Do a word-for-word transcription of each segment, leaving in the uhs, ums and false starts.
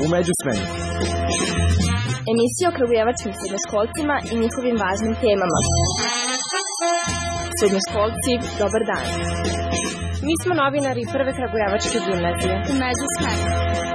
U međusmeni. Emisija o kragujevačkim srednjoškolcima i njihovim važnim temama. Srednjoškolci, dobar dan. Mi smo novinari Prve kragujevačke gimnazije. U međusmeni.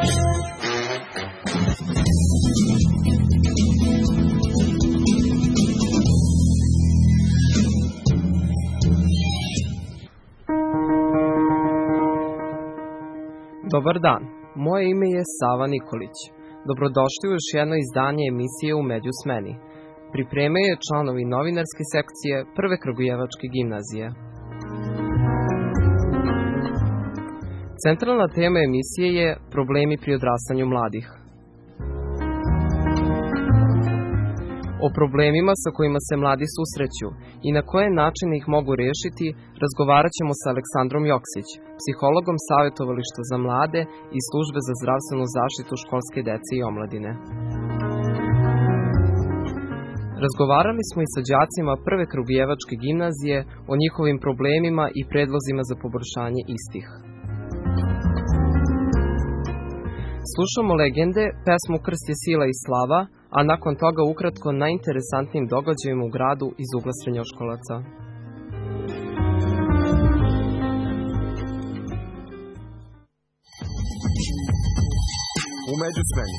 Dobar dan, moje ime je Sava Nikolić. Dobrodošli u još jedno izdanje emisije U međusmeni. Pripremaju je članovi novinarske sekcije Prve kragujevačke gimnazije. Centralna tema emisije je problemi pri odrastanju mladih. O problemima sa kojima se mladi susreću i na koje načine ih mogu rešiti razgovarat ćemo sa Aleksandrom Joksić, psihologom Savjetovališta za mlade i Službe za zdravstvenu zaštitu školske dece i omladine. Razgovarali smo i sa đacima Prve kragujevačke gimnazije o njihovim problemima i predlozima za poboljšanje istih. Slušamo legende, pesmu Krst je sila i slava, a nakon toga ukratko najinteresantnijim događajima u gradu iz ugla srednjoškolaca. U međusmeni.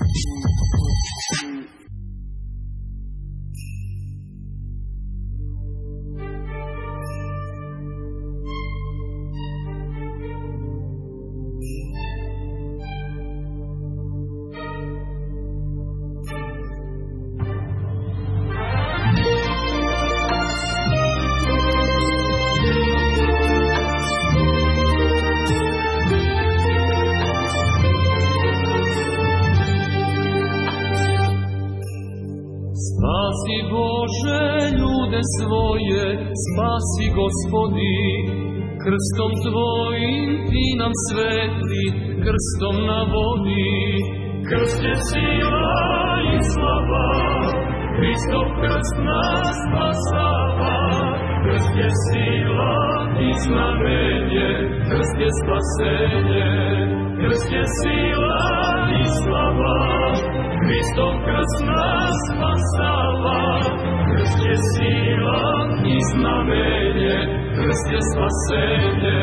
Spasi Bože ljude svoje, spasi Gospodi, krstom Tvojim Ti nam svetli, krstom na vodi. Krst je sila i slava, Hristov krst nas spasava. Krst je sila i znamenje, krst je spasenje. Krst je sila i slava, Hristov krst nas spasava. Krst je sila i znamenje, krst je spasenje.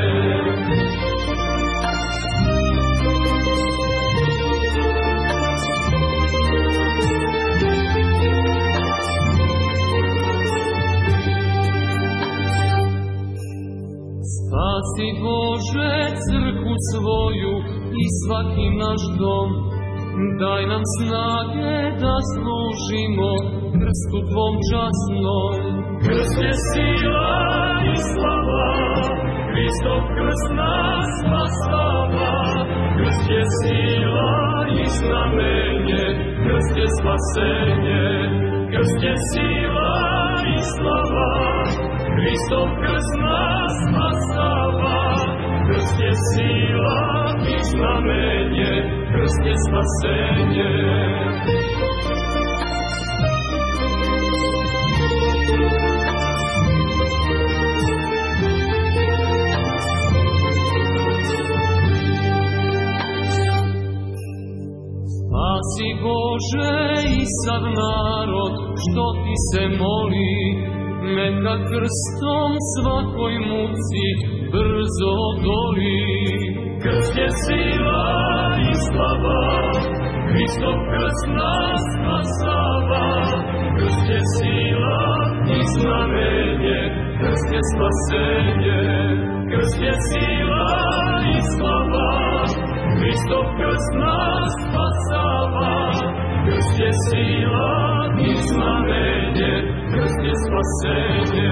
Spasi Bože crkvu svoju i svaki naš dom, daj nam snage da služimo krstu Tvom časnom. Krst je sila i slava, Hristov krst nas spasava. Krst je sila i znamenje, krst je spasenje. Krst je sila i slava, Hristov krst nas spasava. Krst je sila i znamenje, krst je spasenje. Spasi Bože i sav narod što Ti se moli, neka krstom svakoj muci brzo odoli. Krst je sila i slava, Hristov krst nas spasava. Krst je sila i znamenje, krst je spasenje. Krst je sila i slava, Hristov krst nas spasava. Krst je sila i znamenje, krst je spasenje.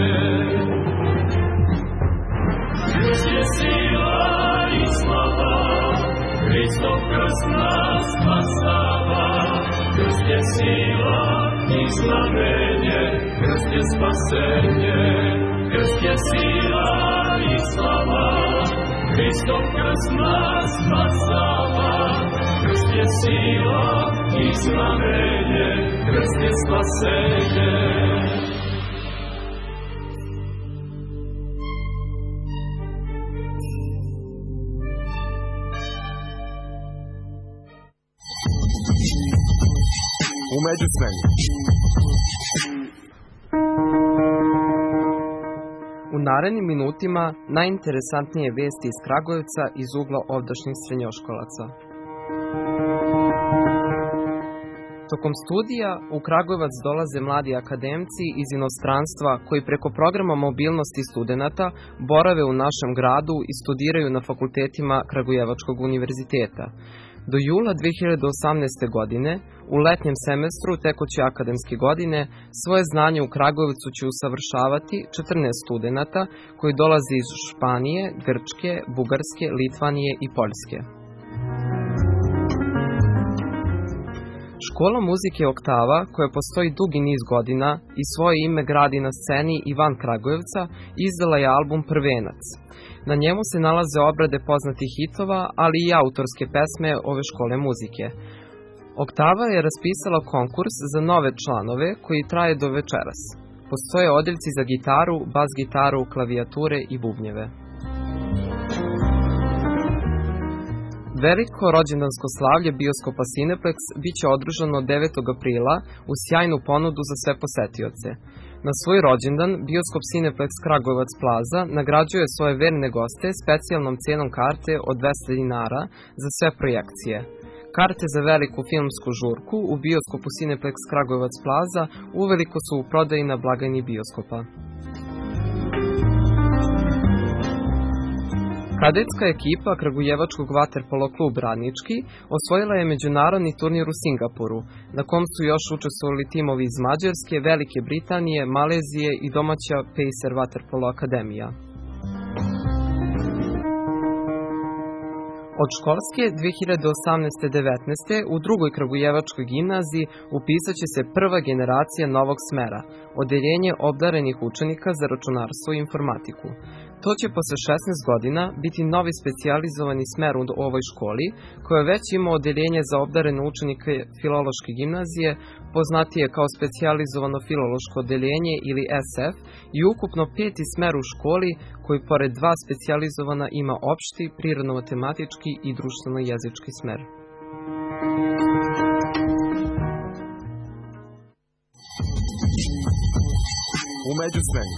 Krst je sila i slava, Hristov krst nas spasava. Krst je sila i znamenje, krst je spasenje. Krst je sila i slava, Hristov krst nas spasava. Krst je sila i znamenje, krst je spasenje. U međuvremenu. U narednim minutima najinteresantnije vesti iz Kragujevca iz ugla ovdašnjih srednjoškolaca. Tokom studija u Kragujevac dolaze mladi akademci iz inostranstva koji preko programa mobilnosti studenata borave u našem gradu i studiraju na fakultetima Kragujevačkog univerziteta. Do jula dve hiljade osamnaeste. godine, u letnjem semestru tekuće akademske godine, svoje znanje u Kragujevcu će usavršavati četrnaest studenata koji dolaze iz Španije, Grčke, Bugarske, Litvanije i Poljske. Škola muzike Oktava, koja postoji dugi niz godina i svoje ime gradi na sceni i van Kragujevca, izdala je album Prvenac. Na njemu se nalaze obrade poznatih hitova, ali i autorske pesme ove škole muzike. Oktava je raspisala konkurs za nove članove koji traje do večeras. Postoje odeljci za gitaru, bas gitaru, klavijature i bubnjeve. Veliko rođendansko slavlje bioskopa Cineplex biće održano devetog aprila uz sjajnu ponudu za sve posetioce. Na svoj rođendan bioskop Cineplex Kragujevac Plaza nagrađuje svoje verne goste specijalnom cenom karte od dvesta dinara za sve projekcije. Karte za veliku filmsku žurku u bioskopu Cineplex Kragujevac Plaza uveliko su u prodaji na blagajni bioskopa. Kadetska ekipa Kragujevačkog vaterpolo klub Radnički osvojila je međunarodni turnir u Singapuru, na kom su još učestvovali timovi iz Mađarske, Velike Britanije, Malezije i domaća Pacer vaterpolo akademija. Od školske dve hiljade osamnaeste devetnaeste. u drugoj Kragujevačkoj gimnaziji upisat će se prva generacija novog smera, odeljenje obdarenih učenika za računarstvo i informatiku. To će posle šesnaest godina biti novi specijalizovani smer u ovoj školi, koja već ima odeljenje za obdarene učenike Filološke gimnazije, poznatije kao specijalizovano filološko odeljenje ili S F, i ukupno peti smer u školi koji pored dva specijalizovana ima opšti, prirodno-matematički i društveno-jezički smer. U međuvremenu.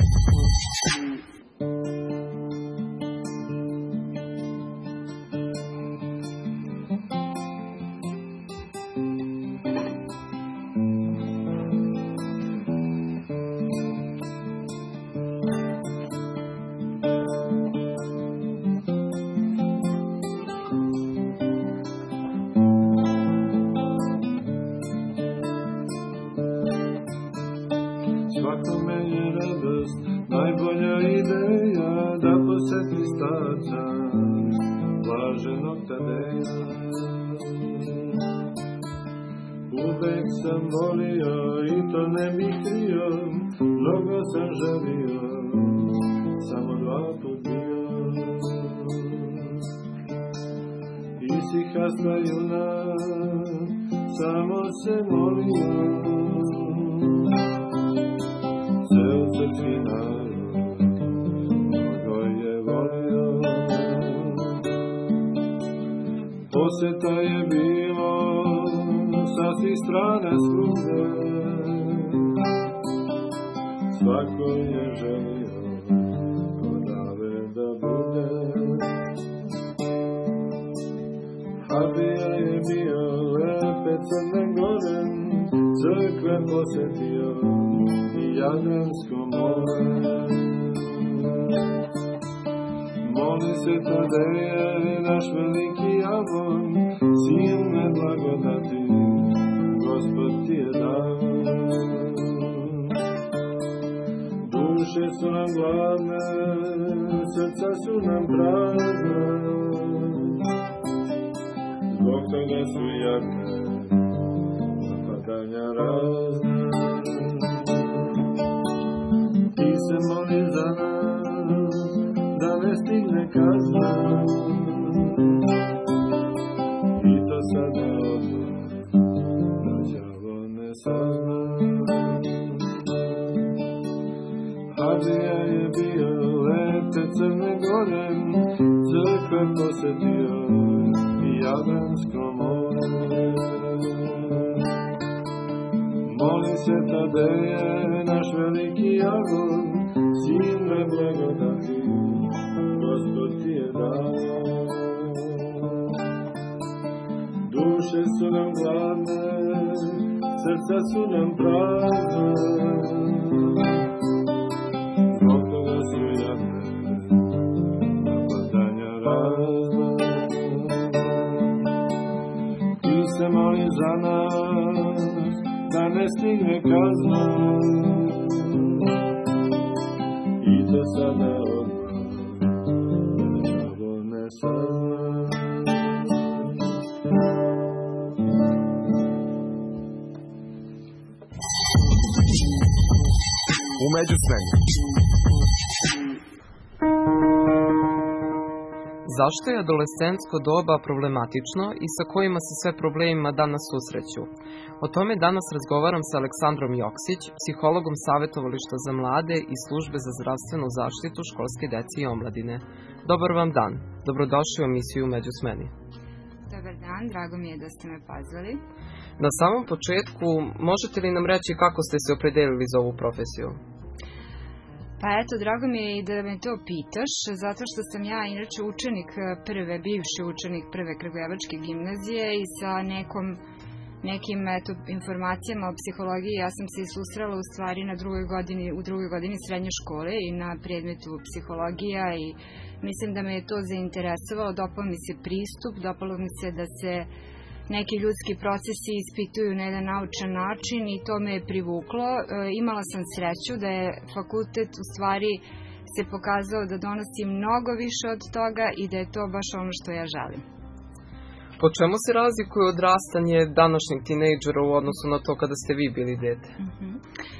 Svakome je radost, najbolja ideja da poseti starca, blaženog Tadeja. Uvek sam volio i to ne bih krio, mnogo sam želio, samo dva put bio. Isihasta junak, samo se molio, ceo srpski narod, mnogo je volio. Poseta je bilo sa svih strana svugde, svako je želio odave da bude. Habija je bio lepe Crne Gore, crkve posetio i Jadransko more. Moli se Tadeje, naš veliki avon, silne blagodati, Gospod ti je dao. Duše su nam gladne, srca su nam prazne, zbog toga su jadne, napadanja razne. Ti se moli za nas, da ne stigne kazna, i to sad ne odmah, da đavo ne sazna. Hadija je bio lepe Crne Gore, crkve posetio i Jadransko more. Molim se Tadeje, naš veliki jagod, silne blagodati, Gospod ti je dao. Duše su nam gladne, srca su nam prazne, zbog toga su jadne, napadanja razne. Ti se moli za nas, da ne stigne kazna, i to sada odmah, da đavo ne sazna. U međuvremenu. Zašto je adolescentsko doba problematično i sa kojima se sve problemima danas susreću? O tome danas razgovaram sa Aleksandrom Joksić, psihologom Savetovališta za mlade i Službe za zdravstvenu zaštitu školske dece i omladine. Dobar vam dan, dobrodošli u emisiju Među smeni. Dobar dan, drago mi je da ste me pozvali. Na samom početku, možete li nam reći kako ste se opredelili za ovu profesiju? Pa eto, drago mi je i da me to pitaš, zato što sam ja inače učenik prve, bivši učenik prve Kragujevačke gimnazije i sa nekom, nekim eto, informacijama o psihologiji ja sam se i susrela u stvari na drugoj godini, u drugoj godini srednje škole i na predmetu psihologija i mislim da me je to zainteresovalo, dopao mi se pristup, dopalo mi se da se neki ljudski procesi ispituju na jedan naučan način i to me je privuklo. E, imala sam sreću da je fakultet u stvari se pokazao da donosi mnogo više od toga i da je to baš ono što ja želim. Po čemu se razlikuje odrastanje današnjeg tinejdžera u odnosu na to kada ste vi bili dete? Uh-huh.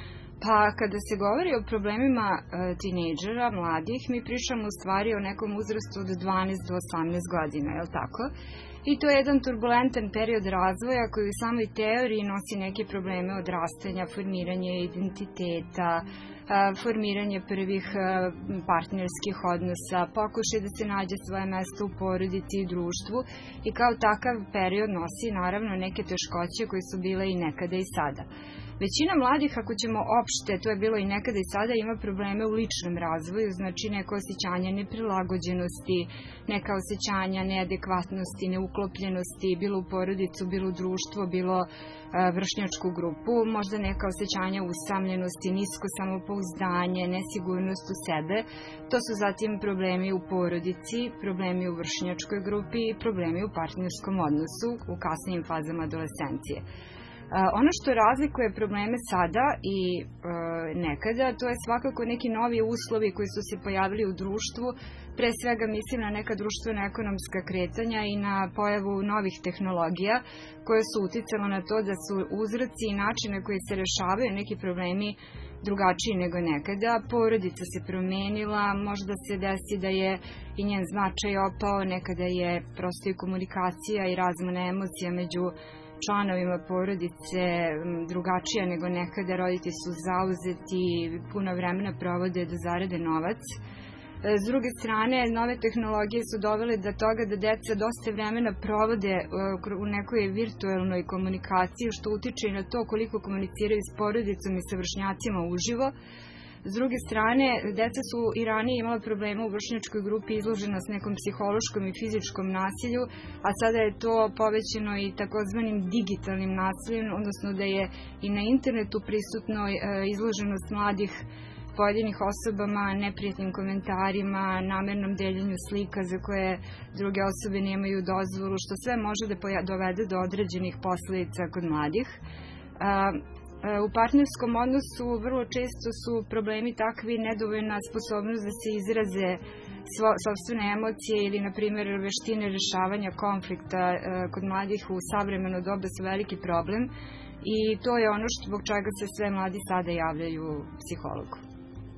Pa kada se govori o problemima e, tinejdžera, mladih, mi pričamo u stvari o nekom uzrastu od dvanaest do osamnaest godina, je li tako? I to je jedan turbulentan period razvoja koji u samoj teoriji nosi neke probleme odrastanja, formiranje identiteta, formiranje prvih partnerskih odnosa, pokušaj da se nađe svoje mesto u porodici i društvu i kao takav period nosi naravno neke teškoće koje su bile i nekada i sada. Većina mladih, ako ćemo opšte, to je bilo i nekada i sada, ima probleme u ličnom razvoju, znači neko osjećanje neprilagođenosti, neka osjećanja neadekvatnosti, neuklopljenosti, bilo u porodicu, bilo u društvo, bilo e, vršnjačku grupu, možda neka osjećanja usamljenosti, nisko samopouzdanje, nesigurnost u sebe. To su zatim problemi u porodici, problemi u vršnjačkoj grupi i problemi u partnerskom odnosu u kasnijim fazama adolescencije. Ono što razlikuje probleme sada i e, nekada, to je svakako neki novi uslovi koji su se pojavili u društvu, pre svega mislim na neka društveno-ekonomska kretanja i na pojavu novih tehnologija koje su uticalo na to da su uzroci i načine koji se rešavaju neki problemi drugačiji nego nekada. Porodica se promenila, možda se desi da je i njen značaj opao, nekada je prosto i komunikacija i razmena emocija među članovima porodice drugačija nego nekada, roditelji su zauzeti, puno vremena provode da zarade novac. S druge strane, nove tehnologije su dovele do toga da deca dosta vremena provode u nekoj virtuelnoj komunikaciji, što utiče i na to koliko komuniciraju s porodicom i sa vršnjacima uživo. S druge strane, deca su i ranije imala problema u vršnjačkoj grupi izložena s nekom psihološkom i fizičkom nasilju, a sada je to povećano i takozvanim digitalnim nasiljem, odnosno da je i na internetu prisutno izloženost mladih pojedinih osobama, neprijatnim komentarima, namernom deljenju slika za koje druge osobe nemaju dozvolu, što sve može da dovede do određenih posledica kod mladih. U partnerskom odnosu vrlo često su problemi takvi nedovoljna sposobnost da se izraze sopstvene emocije ili, na primjer, veštine rešavanja konflikta kod mladih u savremeno doba su veliki problem i to je ono što, zbog čega se sve mladi sada javljaju psihologu. E,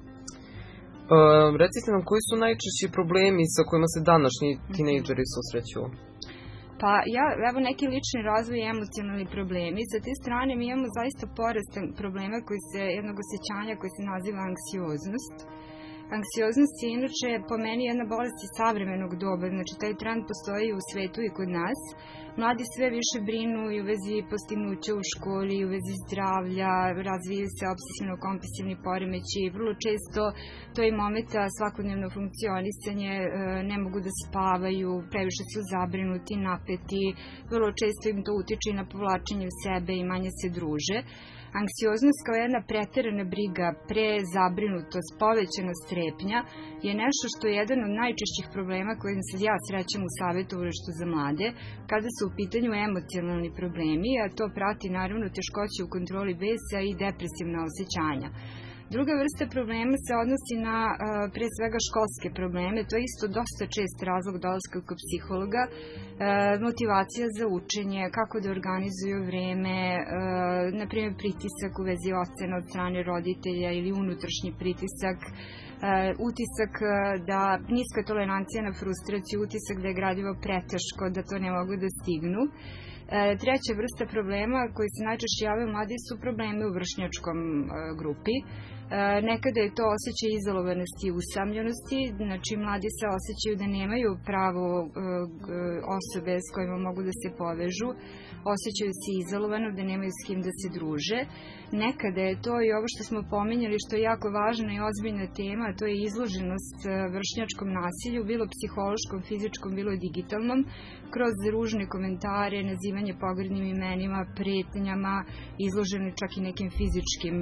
recite nam, koji su najčešći problemi sa kojima se današnji tinejdžeri susreću? Pa ja, evo neki lični razvoj i emocionalni problemi. Sa te strane mi imamo zaista porast problema koji se, jednog osjećanja koji se naziva anksioznost. Anksioznost je inače po meni jedna bolest iz savremenog doba, znači taj trend postoji u svetu i kod nas Mladi sve više brinu i u vezi postignuća u školi, i u vezi zdravlja, razvijaju se obsesivno-kompulsivni poremeći, vrlo često to je momenta svakodnevno funkcionisanje, ne mogu da spavaju, previše su zabrinuti, napeti, vrlo često im to utiče na povlačenje u sebe i manje se druže. Anksioznost kao jedna preterana briga, prezabrinutost, povećana strepnja je nešto što je jedan od najčešćih problema kojim se ja srećem u savjetovalištu za mlade kada su u pitanju emocionalni problemi, a to prati naravno teškoće u kontroli besa i depresivna osjećanja. Druga vrsta problema se odnosi na pre svega školske probleme, to je isto dosta čest razlog dolaska kod psihologa, motivacija za učenje, kako da organizuju vreme, na primjer pritisak u vezi ocena od strane roditelja ili unutrašnji pritisak, utisak da niska tolerancija na frustraciju, utisak da je gradivo preteško, da to ne mogu da stignu. Treća vrsta problema koji se najčešće javaju mladi su problemi u vršnjačkom grupi. Nekada je to osjećaj izolovanosti i usamljenosti, znači mladi se osjećaju da nemaju pravo osobe s kojima mogu da se povežu, osjećaju se izolovano, da nemaju s kim da se druže. Nekada je to i ovo što smo pominjali, što je jako važna i ozbiljna tema, to je izloženost vršnjačkom nasilju, bilo psihološkom, fizičkom, bilo digitalnom, kroz ružne komentare, nazivanje pogrdnim imenima, pretnjama, izloženi čak i nekim fizičkim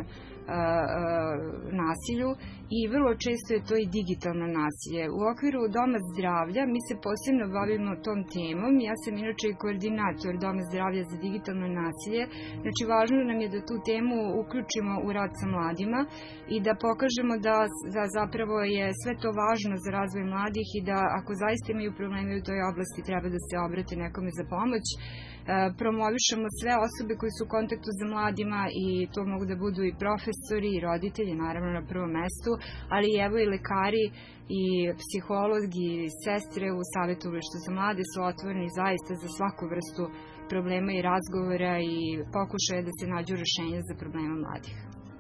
nasilju i vrlo često je to i digitalno nasilje. U okviru Doma zdravlja mi se posebno bavimo tom temom. Ja sam inače i koordinator Doma zdravlja za digitalno nasilje. Znači, važno nam je da tu temu uključimo u rad sa mladima i da pokažemo da, da zapravo je sve to važno za razvoj mladih i da ako zaista imaju probleme u toj oblasti treba da se obrate nekome za pomoć. Promovišemo sve osobe koji su u kontaktu sa mladima i to mogu da budu i profesori i roditelji, naravno na prvom mestu, ali evo i lekari i psihologi i sestre u savjetovalištu za mlade su otvoreni zaista za svaku vrstu problema i razgovora i pokušaja da se nađu rešenja za problema mladih.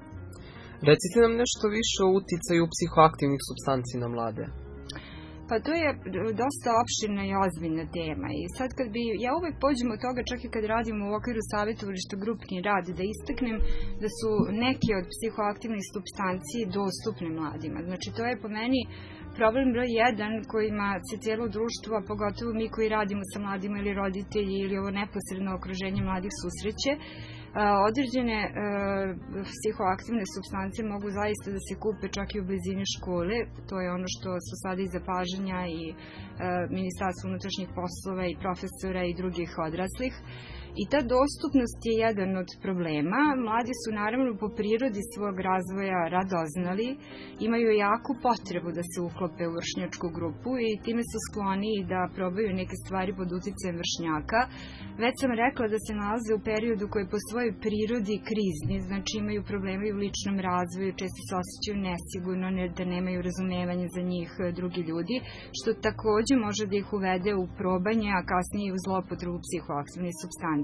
Recite nam nešto više o uticaju psihoaktivnih supstanci na mlade. Pa to je dosta opširna i ozbiljna tema i sad kad bi, ja uvek pođem od toga čak i kad radimo u okviru savjetovališta grupni rad, da istaknem da su neki od psihoaktivnih supstanci dostupne mladima. Znači to je po meni problem broj jedan kojima se cijelo društvo, a pogotovo mi koji radimo sa mladima ili roditelji ili ovo neposredno okruženje mladih susreće. Određene e, psihoaktivne supstance mogu zaista da se kupe čak i u blizini škole, to je ono što su sada i zapažanja i e, Ministarstvo unutrašnjih poslova i profesora i drugih odraslih. I ta dostupnost je jedan od problema. Mladi su naravno po prirodi svog razvoja radoznali, imaju jaku potrebu da se uklope u vršnjačku grupu i time su skloni da probaju neke stvari pod uticajem vršnjaka. Već sam rekla da se nalaze u periodu koji je po svojoj prirodi krizni, znači imaju probleme u ličnom razvoju, često se osjećaju nesigurno, ne, da nemaju razumevanja za njih drugi ljudi, što takođe može da ih uvede u probanje, a kasnije i u zlopotrebu psihoaktivnih supstanci.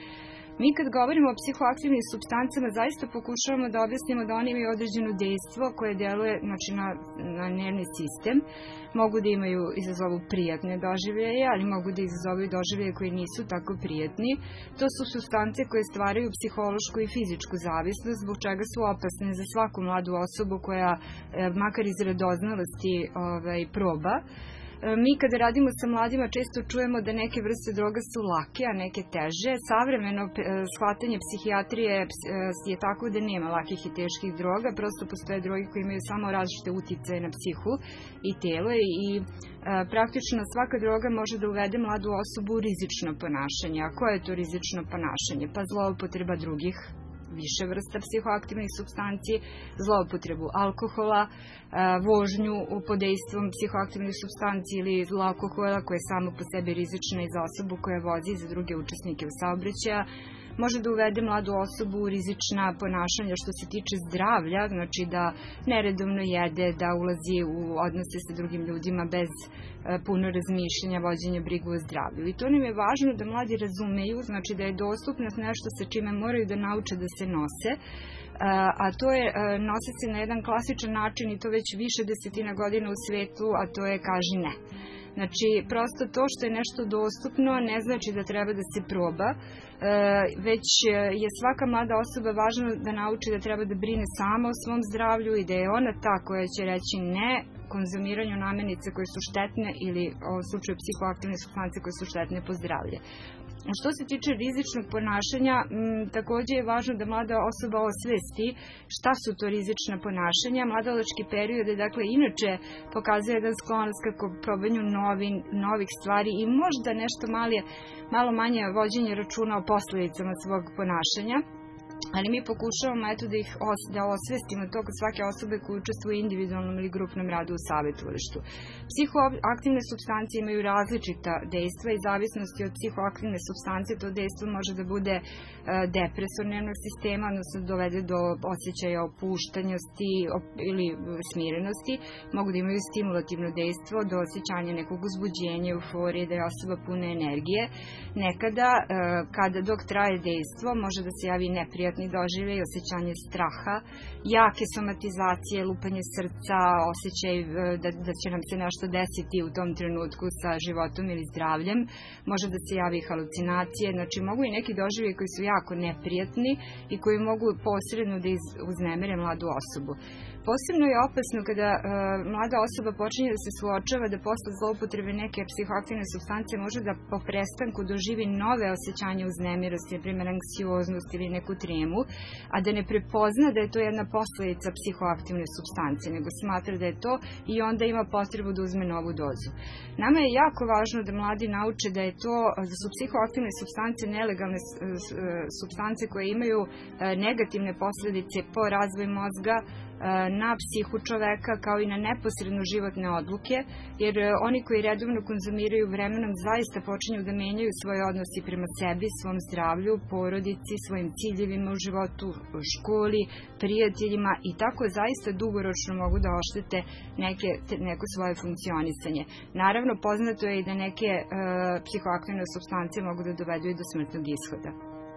Mi kad govorimo o psihoaktivnim supstancama zaista pokušavamo da objasnimo da oni imaju određeno dejstvo koje deluje znači, na, na nervni sistem. Mogu da imaju, izazovu prijatne doživljaje, ali mogu da izazovu i doživljaje koji nisu tako prijatni. To su supstance koje stvaraju psihološku i fizičku zavisnost, zbog čega su opasne za svaku mladu osobu koja makar iz radoznalosti ovaj, proba. Mi kada radimo sa mladima često čujemo da neke vrste droga su lake, a neke teže. Savremeno shvatanje psihijatrije je tako da nema lakih i teških droga, prosto postoje droge koje imaju samo različite uticaje na psihu i telo i praktično svaka droga može da uvede mladu osobu u rizično ponašanje. A koje je to rizično ponašanje? Pa zloupotreba drugih, više vrsta psihoaktivnih supstanci, zloupotrebu alkohola, vožnju pod dejstvom psihoaktivnih supstanci ili alkohola koje je samo po sebi rizično i za osobu koja vozi i za druge učesnike u saobraćaju. Može da uvede mladu osobu u rizična ponašanja što se tiče zdravlja, znači da neredovno jede, da ulazi u odnose sa drugim ljudima bez puno razmišljanja, vođenja brigu o zdravlju. I to nam je važno da mladi razumeju, znači da je dostupnost nešto sa čime moraju da nauče da se nose, a to je nose se na jedan klasičan način i to već više desetina godina u svetu, a to je kaži ne. Znači, prosto to što je nešto dostupno ne znači da treba da se proba, već je svaka mlada osoba važno da nauči da treba da brine sama o svom zdravlju i da je ona ta koja će reći ne konzumiranju namirnica koje su štetne ili u slučaju psihoaktivne supstance koje su štetne po zdravlje. Što se tiče rizičnog ponašanja, m, takođe je važno da mlada osoba osvesti šta su to rizična ponašanja. Mladalački period je, dakle, inače pokazuje jedan sklonost kako probanju novi, novih stvari i možda nešto malije, malo manje vođenje računa o posledicama svog ponašanja. Ali mi pokušavamo eto da ih os, da osvestimo to kod svake osobe koja učestvuje u individualnom ili grupnom radu u savetovalištu. Psihoaktivne supstance imaju različita dejstva i zavisnosti od psihoaktivne supstance to dejstvo može da bude e, depresor nervnog sistema, odnosno dovede do osjećaja opuštanjosti op, ili smirenosti. Mogu da imaju stimulativno dejstvo do osjećanja nekog uzbuđenja, euforije, da je osoba puna energije. Nekada, e, kada dok traje dejstvo, može da se javi neprijatno doživlje i osjećanje straha, jake somatizacije, lupanje srca, osjećaj da, da će nam se nešto desiti u tom trenutku sa životom ili zdravljem, može da se javi halucinacije, znači mogu i neki doživlje koji su jako neprijatni i koji mogu posredno da uznemire mladu osobu. Posebno je opasno kada e, mlada osoba počinje da se suočava da posle zloupotrebe neke psihoaktivne supstance može da po prestanku doživi nove osjećanja uznemirosti, na primjer anksioznost ili neku tremu, a da ne prepozna da je to jedna posledica psihoaktivne supstance, nego smatra da je to i onda ima potrebu da uzme novu dozu. Nama je jako važno da mladi nauče da je to, da su psihoaktivne supstance nelegalne supstance koje imaju negativne posledice po razvoj mozga, na psihu čoveka kao i na neposredno životne odluke, jer oni koji redovno konzumiraju vremenom zaista počinju da menjaju svoje odnosi prema sebi, svom zdravlju, porodici, svojim ciljevima u životu, u školi, prijateljima i tako zaista dugoročno mogu da oštete neke, neko svoje funkcionisanje. Naravno, poznato je i da neke e, psihoaktivne supstance mogu da dovedu i do smrtnog ishoda.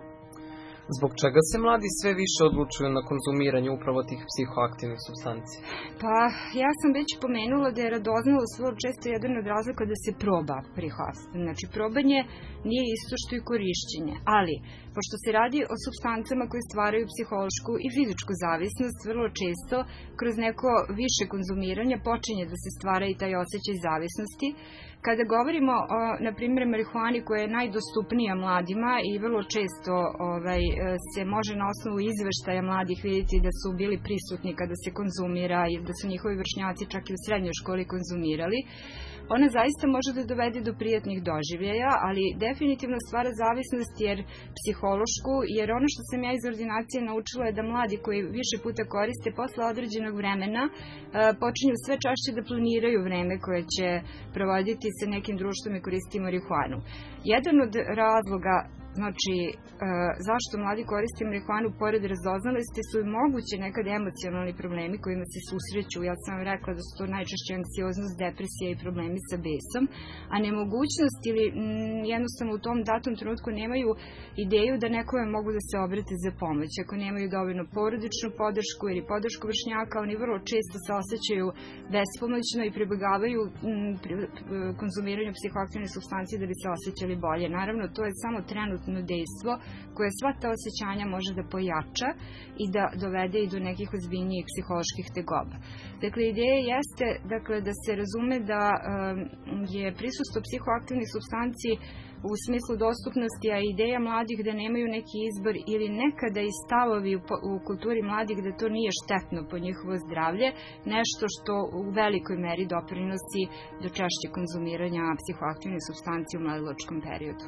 Zbog čega se mladi sve više odlučuju na konzumiranje upravo tih psihoaktivnih supstanci? Pa, ja sam već pomenula da je radoznalost vrlo često jedan od razloga da se proba prihvat. Znači, probanje nije isto što i korišćenje, ali, pošto se radi o supstancama koje stvaraju psihološku i fizičku zavisnost, vrlo često, kroz neko više konzumiranja počinje da se stvara i taj osjećaj zavisnosti. Kada govorimo o, na primjer, marihuani koja je najdostupnija mladima i vrlo često ovaj, se može na osnovu izveštaja mladih vidjeti da su bili prisutni kada se konzumira i da su njihovi vršnjaci čak i u srednjoj školi konzumirali, ona zaista može da dovede do prijatnih doživljaja, ali definitivno stvara zavisnost jer psihološku, jer ono što sam ja iz ordinacije naučila je da mladi koji više puta koriste posle određenog vremena počinju sve češće da planiraju vreme koje će provoditi sa nekim društvom i koristiti marihuanu. Jedan od razloga Znači, e, zašto mladi koriste marihuanu pored radoznalosti su i moguće nekad emocionalni problemi kojima se susreću. Ja sam vam rekla da su to najčešće anksioznost, depresija i problemi sa besom, a nemogućnost ili m, jednostavno u tom datom trenutku nemaju ideju da nekome mogu da se obrate za pomoć. Ako nemaju dovoljno porodičnu podršku ili podršku vršnjaka, oni vrlo često se osjećaju bespomoćno i pribegavaju m, pri, konzumiranju psihoaktivne supstancije da bi se osjećali bolje. Naravno, to je samo trenutno dejstvo koje sva ta osjećanja može da pojača i da dovede i do nekih ozbiljnijih psiholoških tegoba. Dakle, ideja jeste dakle, da se razume da um, je prisustvo psihoaktivnih supstanci u smislu dostupnosti, a ideja mladih da nemaju neki izbor ili nekada i stavovi u, u kulturi mladih da to nije štetno po njihovo zdravlje, nešto što u velikoj meri doprinosi do češće konzumiranja psihoaktivnih supstanci u mladilačkom periodu.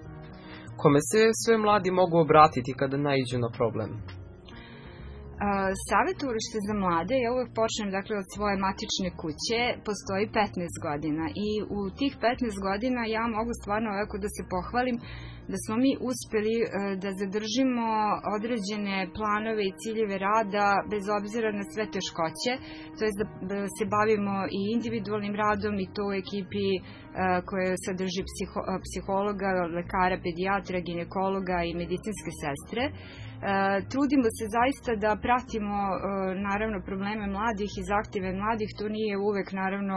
Kome se sve mladi mogu obratiti kada naiđu na problem? Savetovalište za mlade, ja uvek počnem dakle, od svoje matične kuće, postoji petnaest godina i u tih petnaest godina ja mogu stvarno ovako da se pohvalim da smo mi uspeli da zadržimo određene planove i ciljeve rada bez obzira na sve teškoće, to je da se bavimo i individualnim radom i to u ekipi koje sadrži psiho, psihologa, lekara, pedijatra, ginekologa i medicinske sestre. Trudimo se zaista da pratimo naravno probleme mladih i zahtjeve mladih, to nije uvek naravno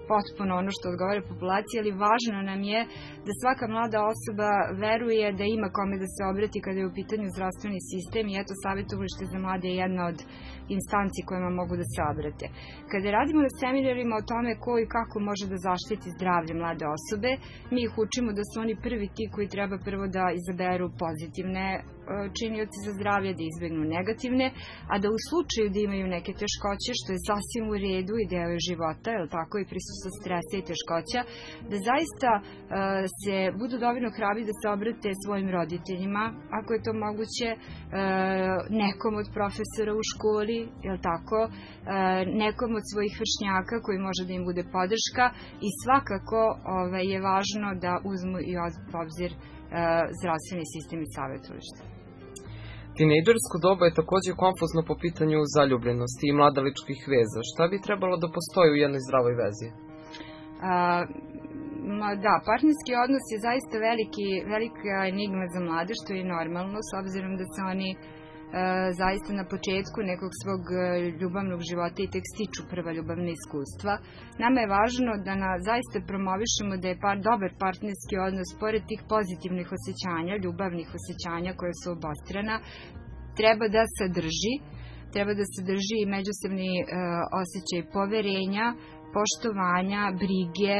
potpuno ono što odgovara populaciji, ali važno nam je da svaka mlada osoba veruje da ima kome da se obrati kada je u pitanju zdravstveni sistem i eto, savjetovalište za mlade je jedna od instanci kojima mogu da se obrate. Kada radimo na seminarima o tome ko i kako može da zaštiti zdravlje mlade osobe, mi ih učimo da su oni prvi ti koji treba prvo da izaberu pozitivne činioci za zdravlje, da izbegnu negativne, a da u slučaju da imaju neke teškoće, što je sasvim u redu i deo je života, je li tako, i prisustvo stresa i teškoća, da zaista uh, se budu dovoljno hrabri da se obrate svojim roditeljima, ako je to moguće, uh, nekom od profesora u školi, je li tako, uh, nekom od svojih vršnjaka koji može da im bude podrška i svakako ovaj, je važno da uzmu i obzir uh, zdravstveni sistem i savjetovalište. Tinejdžersko doba je takođe konfuzno po pitanju zaljubljenosti i mladaličkih veza. Šta bi trebalo da postoji u jednoj zdravoj vezi? A, da, partnerski odnos je zaista veliki, velika enigma za mlade, što je normalno, s obzirom da se oni zaista na početku nekog svog ljubavnog života i tek stiču prva ljubavna iskustva. Nama je važno da na, zaista promovišemo da je par, dobar partnerski odnos, pored tih pozitivnih osjećanja, ljubavnih osjećanja koje su obostrana, treba da sadrži, treba da sadrži i međusobni uh, osjećaj poverenja, poštovanja, brige,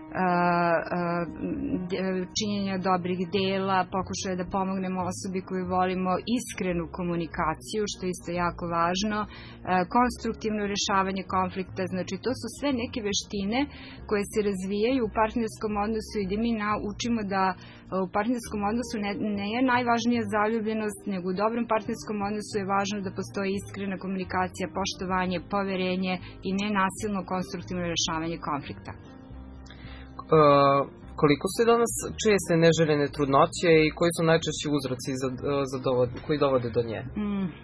činjenja dobrih dela, pokušaja da pomognemo osobi koju volimo, iskrenu komunikaciju, što je isto jako važno, konstruktivno rešavanje konflikta, znači to su sve neke veštine koje se razvijaju u partnerskom odnosu i gde mi naučimo da u partnerskom odnosu ne, ne je najvažnija zaljubljenost, nego u dobrom partnerskom odnosu je važno da postoji iskrena komunikacija, poštovanje, poverenje i nenasilno konstruktivno rešavanje konflikta. Uh, koliko se danas čuje se neželjene trudnoće i koji su najčešći uzroci za, za dovod, koji dovode do nje? Mm. Uh,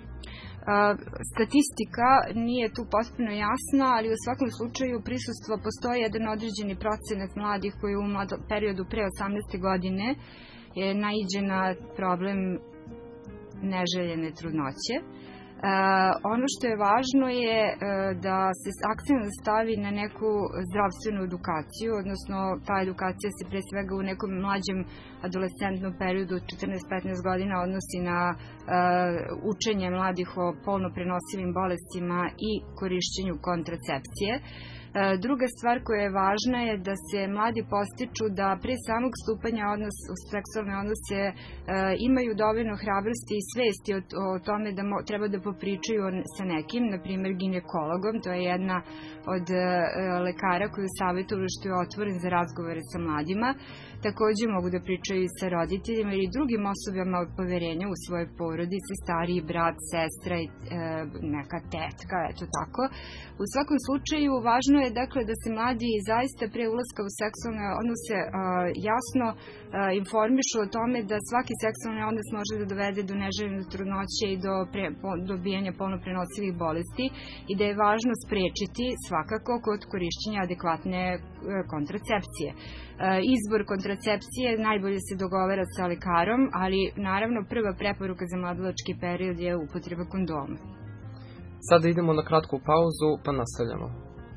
statistika nije tu potpuno jasna, ali u svakom slučaju prisustvo postoji jedan određeni procenat mladih koji u mlado, periodu pre osamnaeste godine je naiđe na problem neželjene trudnoće. Uh, ono što je važno je uh, da se akcent stavi na neku zdravstvenu edukaciju, odnosno ta edukacija se pre svega u nekom mlađem adolescentnom periodu od četrnaest do petnaest godina odnosi na uh, učenje mladih o polno prenosivim bolestima i korišćenju kontracepcije. Druga stvar koja je važna je da se mladi postiču da pre samog stupanja odnos, u seksualne odnose e, imaju dovoljno hrabrosti i svesti o, o tome da mo, treba da popričaju sa nekim, na primjer ginekologom, to je jedna od e, lekara koji u savjetovalištu je otvoren za razgovore sa mladima. Takođe mogu da pričaju i sa roditeljima ili drugim osobama od poverenja u svojoj porodici, stariji brat, sestra i e, neka tetka, eto tako. U svakom slučaju važno je dakle da se mladi zaista pre ulaska u seksualne odnose a, jasno a, informišu o tome da svaki seksualni odnos može da dovede do neželjene trudnoće i do pre, po, dobijanja polno prenosivih bolesti i da je važno sprečiti svakako kod korišćenja adekvatne a, kontracepcije. A, izbor kontracepcije najbolje se dogovara sa lekarom, ali naravno prva preporuka za mladalački period je upotreba kondoma. Sada idemo na kratku pauzu pa nastavljamo.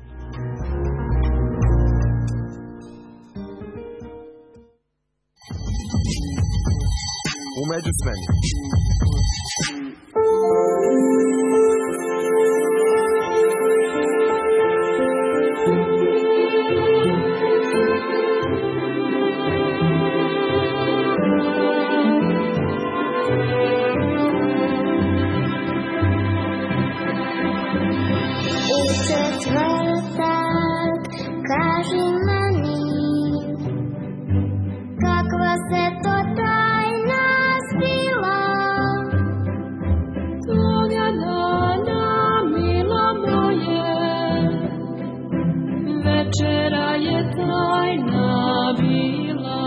U međuvremenu. Kaži meni, kakva se to tajna zbila, toga dana, mila moje, večera je tajna bila,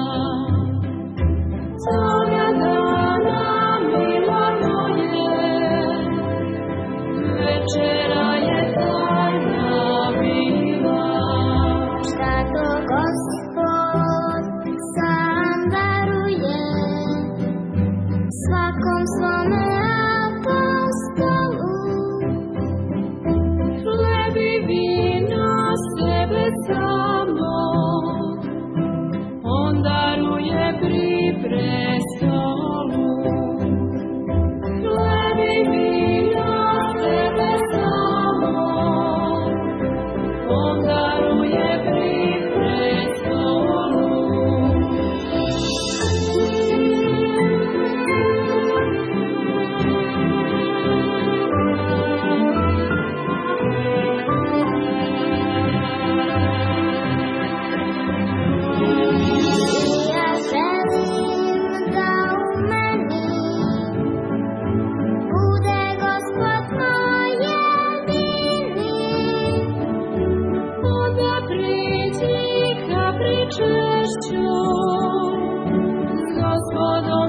toga dana, mila moje, večera je tajna bila. Šta to Gospod sam daruje svakom svome apostolu, hleb i vino sebe sam.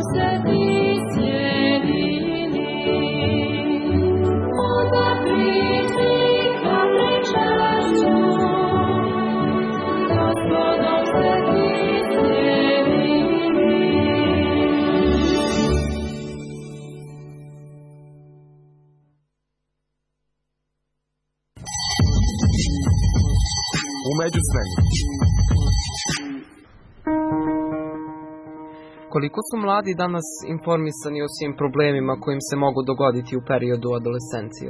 U međuvremenu. Koliko su mladi danas informisani o svim problemima kojim se mogu dogoditi u periodu adolescencije?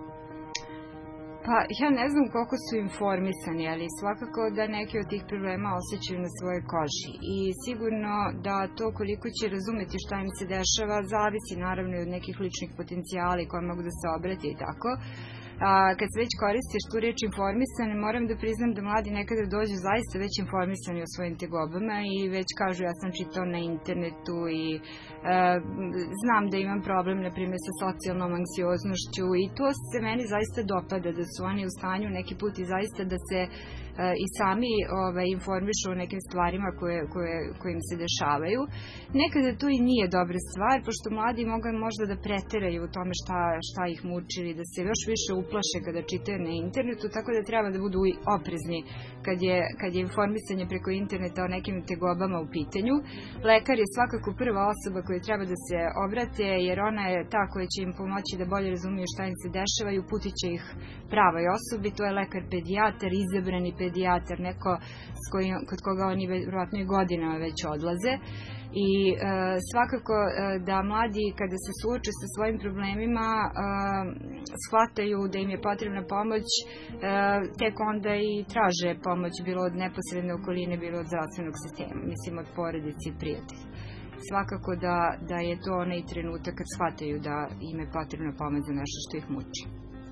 Pa ja ne znam koliko su informisani, ali svakako da neki od tih problema osjećaju na svojoj koži. I sigurno da to koliko će razumeti šta im se dešava zavisi naravno i od nekih ličnih potencijala koje mogu da se obrati i tako. A, kad se već koristiš tu reč informisani, moram da priznam da mladi nekada dođu zaista već informisani o svojim tegobama i već kažu ja sam čitao na internetu i e, znam da imam problem na primjer sa socijalnom anksioznošću i to se meni zaista dopada da su oni u stanju neki put i zaista da se i sami ovaj, informišu o nekim stvarima koje, koje, koje im se dešavaju. Nekada to i nije dobra stvar, pošto mladi mogu možda da preteraju u tome šta, šta ih muči ili da se još više uplaše kada čitaju na internetu, tako da treba da budu oprezni kad je, kad je informisanje preko interneta o nekim tegobama u pitanju. Lekar je svakako prva osoba koja treba da se obrate, jer ona je ta koja će im pomoći da bolje razumiju šta im se dešava i uputit će ih pravoj osobi. To je lekar pedijatar, izabrani pedijatar, neko s kojim, kod koga oni vjerojatno i godinama već odlaze. I e, svakako e, da mladi kada se suoče sa svojim problemima e, shvataju da im je potrebna pomoć, e, tek onda i traže pomoć bilo od neposredne okoline, bilo od zdravstvenog sistema, mislim od porodice i prijatelja. Svakako da, da je to onaj trenutak kad shvataju da im je potrebna pomoć za nešto što ih muči.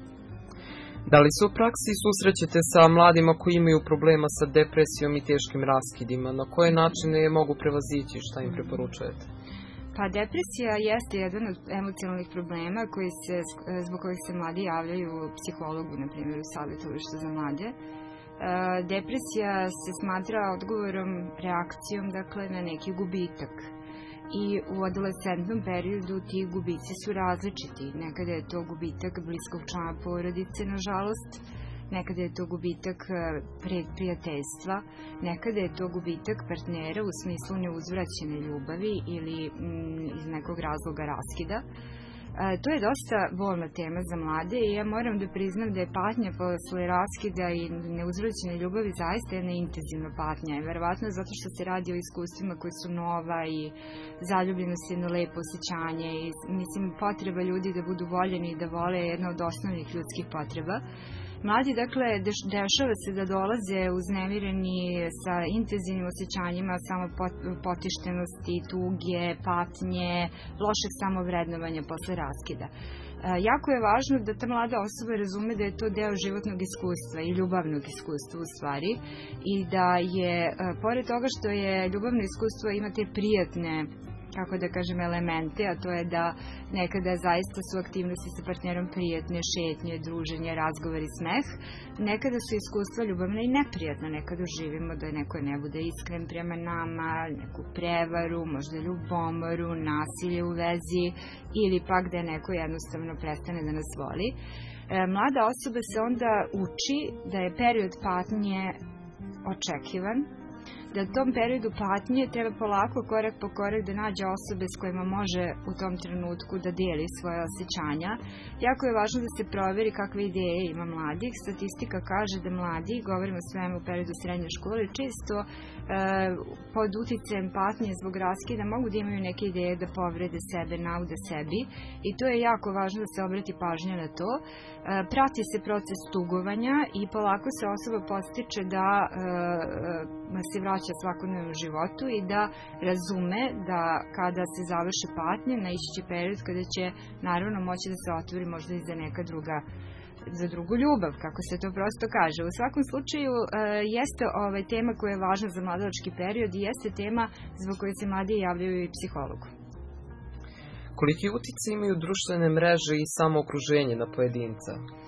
Da li se u praksi susrećete sa mladima koji imaju problema sa depresijom i teškim raskidima? Na koje načine je mogu prevazići? Šta im preporučujete? Pa depresija jeste jedan od emocionalnih problema koji se, zbog kojih se mladi javljaju psihologu, na primjer u savjetovalištu za mlade. E, depresija se smatra odgovorom, reakcijom, dakle, na neki gubitak. I u adolescentnom periodu ti gubici su različiti. Nekada je to gubitak bliskog člana porodice, nažalost. Nekada je to gubitak prijateljstva. Nekada je to gubitak partnera u smislu neuzvraćene ljubavi ili mm, iz nekog razloga raskida. E, to je dosta bolna tema za mlade i ja moram da priznam da je patnja posle raskida i neuzvraćene ljubavi zaista jedna intenzivna patnja. Verovatno zato što se radi o iskustvima koji su nova i zaljubljenost je jedno lepo osjećanje i mislim potreba ljudi da budu voljeni i da vole je jedna od osnovnih ljudskih potreba. Mladi, dakle, dešava se da dolaze uznemireni sa intenzivnim osjećanjima samopotištenosti, tuge, patnje, lošeg samovrednovanja posle raskida. E, jako je važno da ta mlada osoba razume da je to deo životnog iskustva i ljubavnog iskustva u stvari i da je, e, pored toga što je ljubavno iskustvo ima te prijatne, kako da kažem, elemente, a to je da nekada zaista su aktivnosti sa partnerom prijatne, šetnje, druženje, razgovor i smeh. Nekada su iskustva ljubavna i neprijatna, nekada živimo da neko ne bude iskren prema nama, neku prevaru, možda ljubomoru, nasilje u vezi ili pak da neko jednostavno prestane da nas voli. E, mlada osoba se onda uči da je period patnje očekivan, da u tom periodu patnje treba polako, korak po korak da nađe osobe s kojima može u tom trenutku da dijeli svoje osjećanja. Jako je važno da se proveri kakve ideje ima mladih. Statistika kaže da mladi, govorimo svemu u periodu srednje škole, često e, pod uticajem patnje zbog raskida mogu da imaju neke ideje da povrede sebe, naude sebi i to je jako važno da se obrati pažnja na to. E, prati se proces tugovanja i polako se osoba podstiče da e, se vraća svakodnevnom životu i da razume da kada se završi patnje, naići će period kada će naravno moći da se otvori možda i za neka druga, za drugu ljubav, kako se to prosto kaže. U svakom slučaju e, jeste ovaj tema koja je važna za mladovački period i jeste tema zbog koje se mladi javljaju i psihologu. Koliki uticaj imaju društvene mreže i samo okruženje na pojedinca?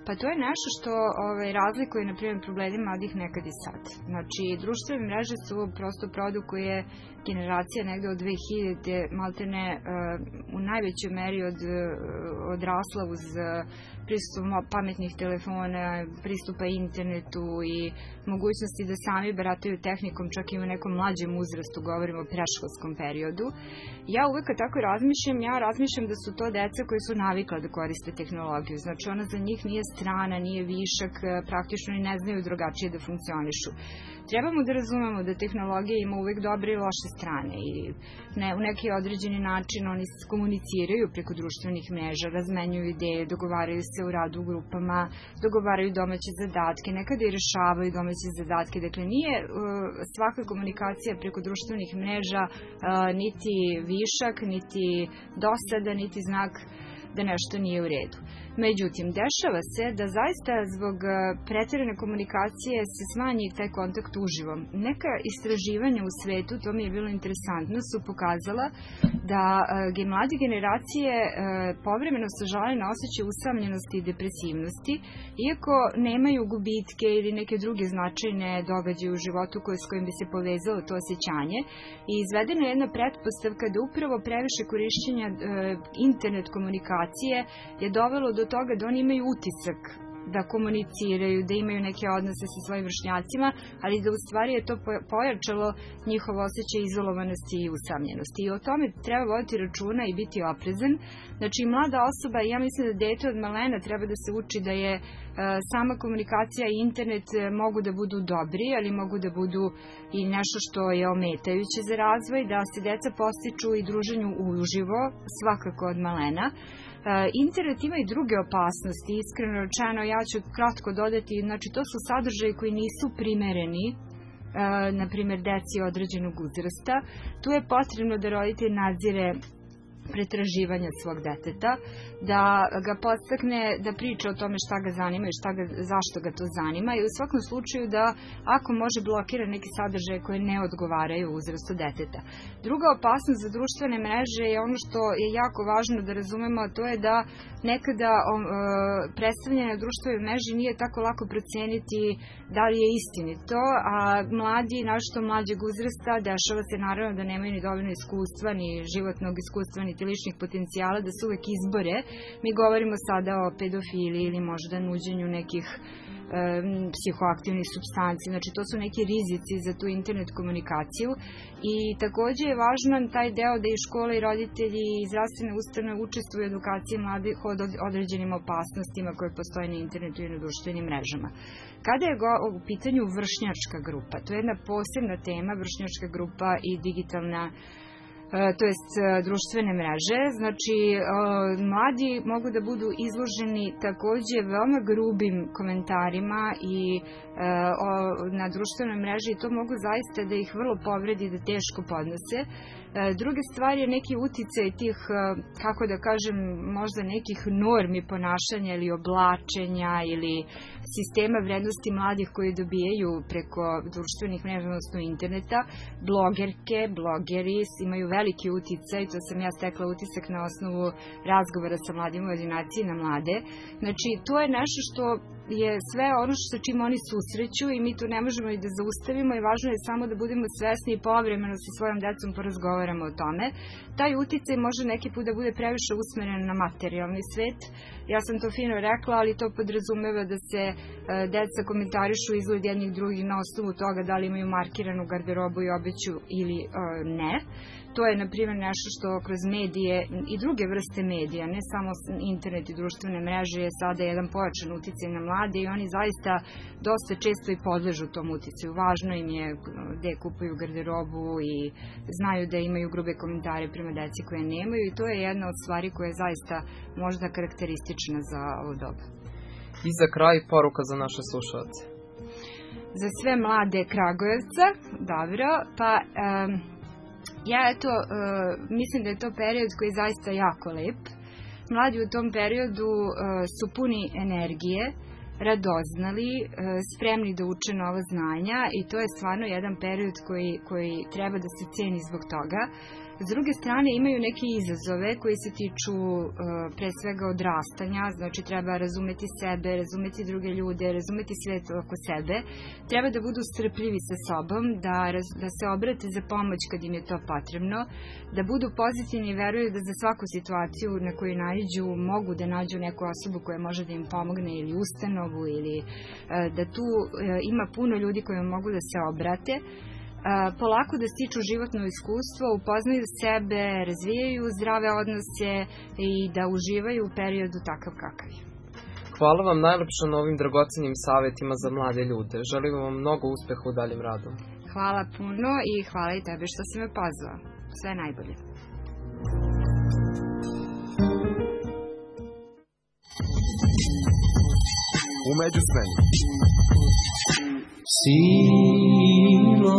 Pa to je nešto što ovaj, razlikuje, na primjer, problemi mladih nekad i sad. Znači, društvene mreže su prosto produkt koji je generacija negde od dve hiljade maltene uh, u najvećoj meri od, uh, odrasla uz uh, pristup pametnih telefona, pristupa internetu i mogućnosti da sami barataju tehnikom čak i u nekom mlađem uzrastu, govorimo o predškolskom periodu. Ja uvek kad tako razmišljam, ja razmišljam da su to deca koji su navikla da koriste tehnologiju. Znači ona za njih nije strana, nije višak, praktično i ne znaju drugačije da funkcionišu. Trebamo da razumemo da tehnologija ima uvek dobre i loše strane i ne, u neki određeni način oni komuniciraju preko društvenih mreža, razmenjuju ideje, dogovaraju se u radu u grupama, dogovaraju domaće zadatke, nekada i rešavaju domaće zadatke. Dakle, nije uh, svaka komunikacija preko društvenih mreža uh, niti višak, niti dosada, niti znak da nešto nije u redu. Međutim, dešava se da zaista zbog preterane komunikacije se smanji taj kontakt uživo. Neka istraživanja u svetu, to mi je bilo interesantno, su pokazala da uh, mlade generacije uh, povremeno su žale na osjećaj usamljenosti i depresivnosti, iako nemaju gubitke ili neke druge značajne događaje u životu koje, s kojim bi se povezalo to osjećanje. I izvedena je jedna pretpostavka da upravo previše korišćenja uh, internet komunikacije je dovelo do toga da oni imaju utisak da komuniciraju, da imaju neke odnose sa svojim vršnjacima, ali da u stvari je to pojačalo njihov osjećaj izolovanosti i usamljenosti. I o tome treba voditi računa i biti oprezan. Znači, mlada osoba, ja mislim da dete od malena treba da se uči da je uh, sama komunikacija i internet mogu da budu dobri, ali mogu da budu i nešto što je ometajuće za razvoj, da se deca podstiču i druženju uživo, svakako od malena. Uh, internet ima i druge opasnosti, iskreno rečeno, ja ću kratko dodati, znači to su sadržaji koji nisu primereni, uh, na primjer deci određenog uzrasta. Tu je potrebno da roditelj nadzire pretraživanja svog deteta, da ga podstakne da priča o tome šta ga zanima i šta ga, zašto ga to zanima i u svakom slučaju da ako može blokira neki sadržaj koji ne odgovaraju uzrastu deteta. Druga opasnost za društvene mreže je ono što je jako važno da razumemo, a to je da nekada o, o, predstavljanje društvene mreže nije tako lako proceniti da li je istinito, a mladi, našto mlađeg uzrasta, dešava se naravno da nemaju ni dovoljno iskustva, ni životnog iskustva, ni ličnih potencijala, da se uvek izbore. Mi govorimo sada o pedofiliji ili možda nuđenju nekih um, psihoaktivnih supstanci. Znači, to su neki rizici za tu internet komunikaciju i takođe je važan taj deo da i škole i roditelji i zdravstvene ustanove učestvuju u edukaciji mladih o određenim opasnostima koje postoje na internetu i na društvenim mrežama. Kada je go, u pitanju vršnjačka grupa, to je jedna posebna tema, vršnjačka grupa i digitalna to jest društvene mreže, znači mladi mogu da budu izloženi takođe veoma grubim komentarima i na društvenoj mreži i to mogu zaista da ih vrlo povredi, da teško podnose. Druga stvar je neki uticaj tih, kako da kažem, možda nekih normi ponašanja ili oblačenja ili sistema vrednosti mladih koji dobijaju preko društvenih mreža, odnosno interneta. Blogerke, blogeri imaju veliki uticaj, to sam ja stekla utisak na osnovu razgovora sa mladim u ordinaciji na mlade. Znači, to je nešto što je sve ono što sa čim oni susreću i mi tu ne možemo i da zaustavimo i važno je samo da budemo svesni i povremeno sa svojom decom porazgovaramo o tome. Taj uticaj može neki put da bude previše usmeren na materijalni svet. Ja sam to fino rekla, ali to podrazumeva da se e, deca komentarišu izgled jednih drugih na osnovu toga da li imaju markiranu garderobu i odeću ili e, ne. To je, na primjer, nešto što kroz medije i druge vrste medija, ne samo internet i društvene mreže, je sada jedan pojačan uticaj na mlade i oni zaista dosta često i podležu tom uticaju. Važno im je gde kupuju garderobu i znaju da imaju grube komentare prema deci koje nemaju i to je jedna od stvari koja je zaista možda karakteristična za ovo doba. I za kraj poruka za naše slušalce. Za sve mlade Kragujevca, dobro, pa... Um, Ja eto, uh, mislim da je to period koji je zaista jako lep. Mladi u tom periodu uh, su puni energije, radoznali, uh, spremni da uče nova znanja i to je stvarno jedan period koji, koji treba da se ceni zbog toga. S druge strane imaju neke izazove koji se tiču uh, pre svega odrastanja, znači treba razumeti sebe, razumeti druge ljude, razumeti svet oko sebe, treba da budu strpljivi sa sobom, da, da se obrate za pomoć kad im je to potrebno, da budu pozitivni i veruju da za svaku situaciju na koju naiđu mogu da nađu neku osobu koja može da im pomogne ili ustanovu ili uh, da tu uh, ima puno ljudi koji mogu da se obrate. Polako da stiču životno iskustvo, upoznaju sebe, razvijaju zdrave odnose i da uživaju u periodu takav kakav je. Hvala vam najlepše na ovim dragocenim savjetima za mlade ljude. Želim vam mnogo uspeha u daljem radu. Hvala puno i hvala i tebi što si me pozvao. Sve najbolje. U međusvremenu. Silo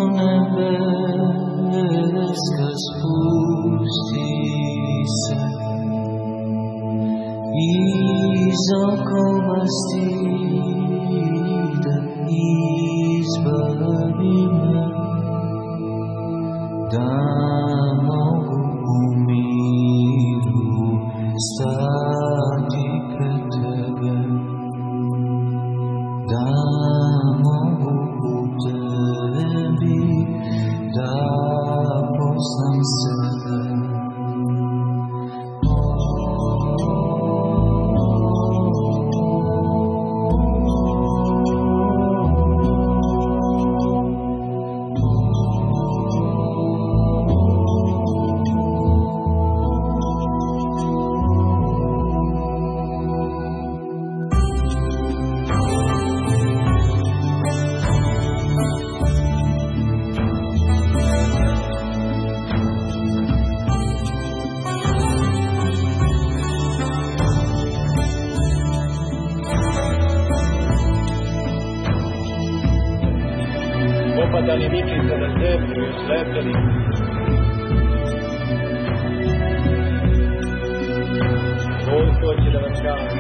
nebeska spusti se iz okova stida izbavi me, da mogu u miru stati pred tebe, da da poznam sebe. Opadani vičice na zemlju i slepeli. Koliko će da vam kaže?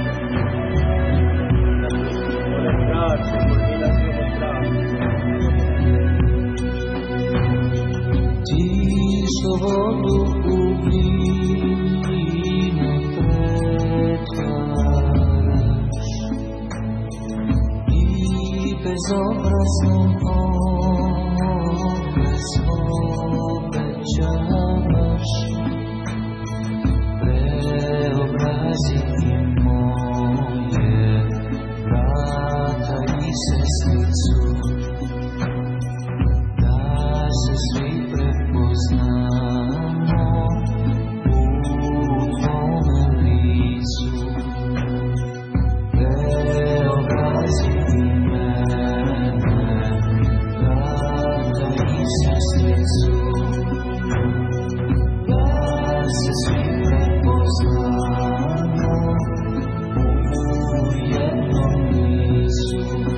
Ona strašna, možina silno strašna. Tišo vodu u vino pretvaraš i bezobrazno obećavaš preobraziti moje brata i sestricu, da se svi prepoznamo u tvome licu, preobraziti mene, brata i sestricu, da se svi prepoznamo u jednom licu.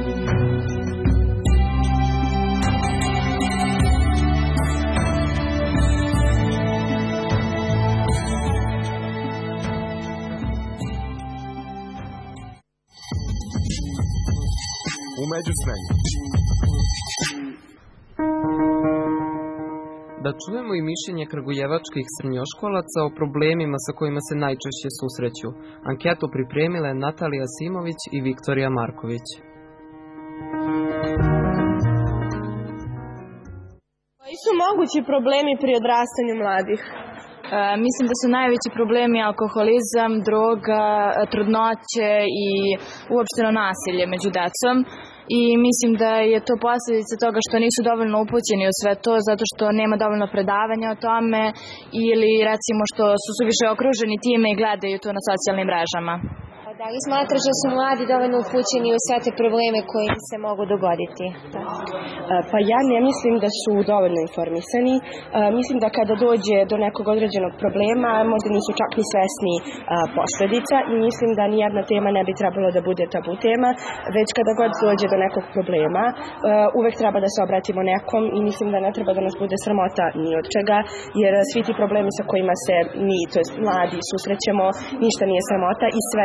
U međusvremenu. Da čujemo i mišljenje kragujevačkih srednjoškolaca o problemima sa kojima se najčešće susreću. Anketu pripremile Natalija Simović i Viktorija Marković. Koji su mogući problemi pri odrastanju mladih? E, mislim da su najveći problemi alkoholizam, droga, trudnoće i uopšteno nasilje među decom. I mislim da je to posljedica toga što nisu dovoljno upućeni u sve to, zato što nema dovoljno predavanja o tome ili recimo što su suviše okruženi time i gledaju to na socijalnim mrežama. Da li smatraš da su mladi dovoljno upućeni u sve te probleme koji im se mogu dogoditi? Pa ja ne mislim da su dovoljno informisani. Mislim da kada dođe do nekog određenog problema, možda nisu čak ni svesni posledica i mislim da nijedna tema ne bi trebalo da bude tabu tema, već kada god dođe do nekog problema, uvek treba da se obratimo nekom i mislim da ne treba da nas bude sramota ni od čega, jer svi ti problemi sa kojima se mi, to jest mladi, susrećemo, ništa nije sramota i sve se može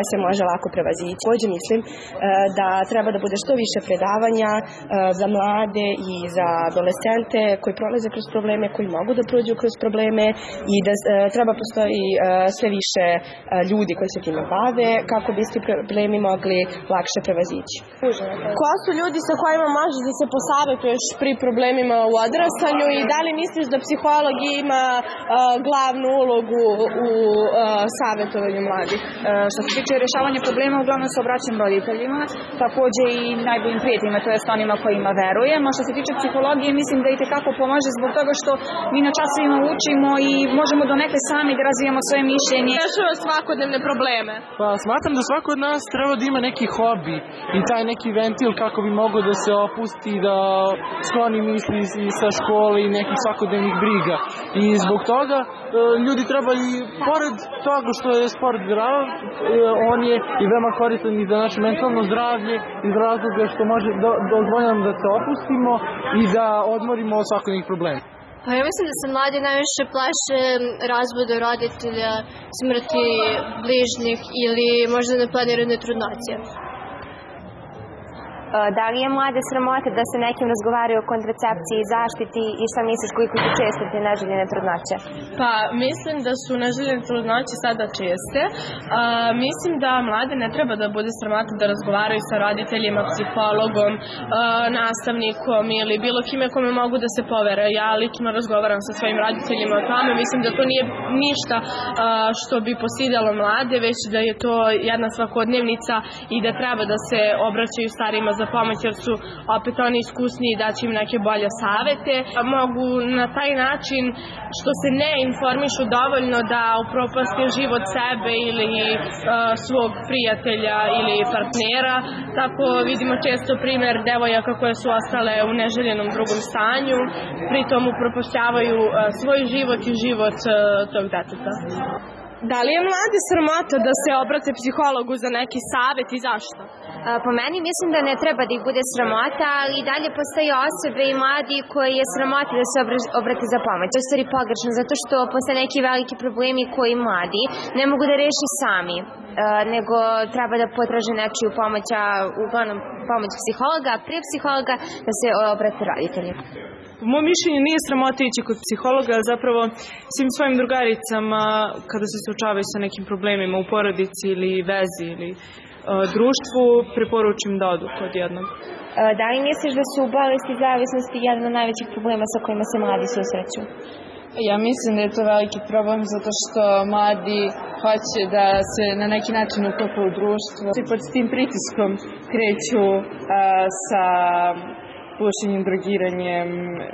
lako prevazići. Takođe mislim da treba da bude što više predavanja za mlade i za adolescente koji prolaze kroz probleme, koji mogu da prođu kroz probleme i da treba postoji sve više ljudi koji se time bave kako bi isti problemi mogli lakše prevazići. Ko su ljudi sa kojima možeš da se posavetuješ pri problemima u odrastanju i da li misliš da psiholog ima uh, glavnu ulogu u uh, savjetovanju mladih? Uh, što se tiče rješavanja problema, uglavnom se obraćam roditeljima, takođe i najboljim prijateljima, to jest onima kojima verujem. A što se tiče psihologije, mislim da i tekako pomaže zbog toga što mi na časovima učimo i možemo donekle sami da razvijamo svoje mišljenje. Rešava svakodnevne probleme. Pa smatram da svako od nas treba da ima neki hobi i taj neki ventil kako bi mogo da se opusti, da skloni misli i sa škole i nekih svakodnevnih briga. I zbog toga ljudi treba i pored toga što je sport zdrav, on je i veoma koristan i za naše mentalno zdravlje iz razloga što može dozvoljeno da se opustimo i da odmorimo od svakodnevnih problema. Pa ja mislim da se mladi najviše plaše razvoda roditelja, smrti bližnjih ili možda neplanirane trudnoće. Da li je mlade sramote da se nekim razgovaraju o kontracepciji i zaštiti i šta misliš koliko su česte te neželjene trudnoće? Pa mislim da su neželjene trudnoće sada česte. A, mislim da mlade ne treba da bude sramota da razgovaraju sa roditeljima, psihologom, a, nastavnikom ili bilo kime kome mogu da se povere. Ja lično razgovaram sa svojim roditeljima o tome. Mislim da to nije ništa a, što bi posidalo mlade, već da je to jedna svakodnevnica i da treba da se obraćaju starima za pomoć jer su opet oni iskusniji da će im neke bolje savete. Mogu na taj način što se ne informišu dovoljno da upropaste život sebe ili uh, svog prijatelja ili partnera. Tako vidimo često primer devojaka koje su ostale u neželjenom drugom stanju, pritom upropašćavaju uh, svoj život i život uh, tog deteta. Da li je mlade sramota da se obrate psihologu za neki savet i zašto? Po meni mislim da ne treba da ih bude sramota, ali i dalje postoje osobe i mladi koji je sramota da se obrate za pomoć. To je stvari pogrešno, zato što posle neki veliki problemi koji mladi ne mogu da reši sami, nego treba da potraže nečiju pomoć, a uglavnom pomoć psihologa, a prije psihologa da se obrate roditeljima. U mom mišljenju nije sramota ići kod psihologa, zapravo svim svojim drugaricama kada se suočavaju sa nekim problemima u porodici ili vezi ili uh, društvu, preporučujem da odu kod jednog. Da li misliš da su bolesti i zavisnosti jedan od najvećih problema sa kojima se mladi susreću? Ja mislim da je to veliki problem zato što mladi hoće da se na neki način uklope u društvo. I pod tim pritiskom kreću uh, sa pušenjem, drogiranjem,